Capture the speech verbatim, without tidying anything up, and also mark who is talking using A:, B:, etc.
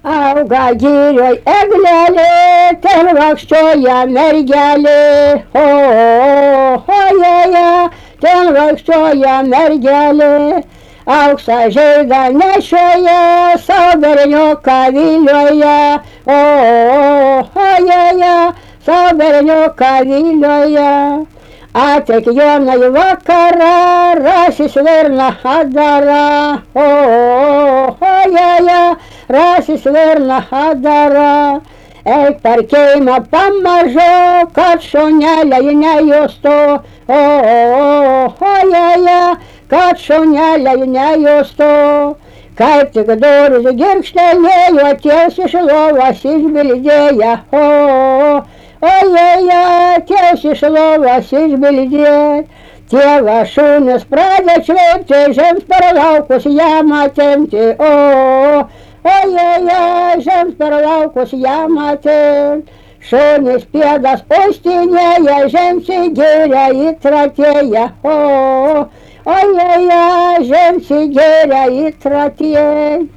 A: Auga girioj eglelė, ten vaikščioja mergelė, o, o, jeje, ten vaikščioja mergelė. Auksą žaidą nešioja, savo berniuką vilioja, o, o, jeje, savo berniuką vilioja. Ateik Jonai vakarą, rasi svirną atdarą, o, o, jeje, rasi svirną atdarą. Eik per kaimą pamažu, kad šuneliai nejustų, o, o, o, jeje, kad šuneliai nejustų. Kaip tik durys girgžtelėjo, ties iš lovos išbildėja, o, o, ojeje, ties iš lovos išbildė. Tėvas šunis pradė čvirpti, žems per laukus jam atimti, o, ojeje, žems per laukus jam atimti. Šunis pėdas uostinėja, žems į girią įtratėja, o, ojeje, žems į girią įtratėja.